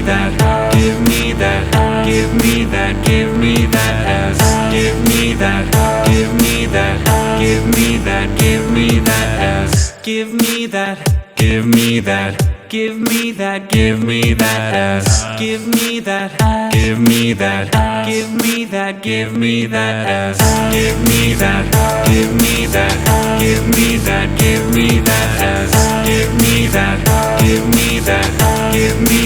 that, give me that, give me that, give me that ass. Give me that, give me that, give me that, give me that ass. Give me that, give me that. Give me that, give me that ass. Give me that, give me that, give me that, give me that ass. Give me that, give me that, give me that, give me that ass. Give me that, give me that, give me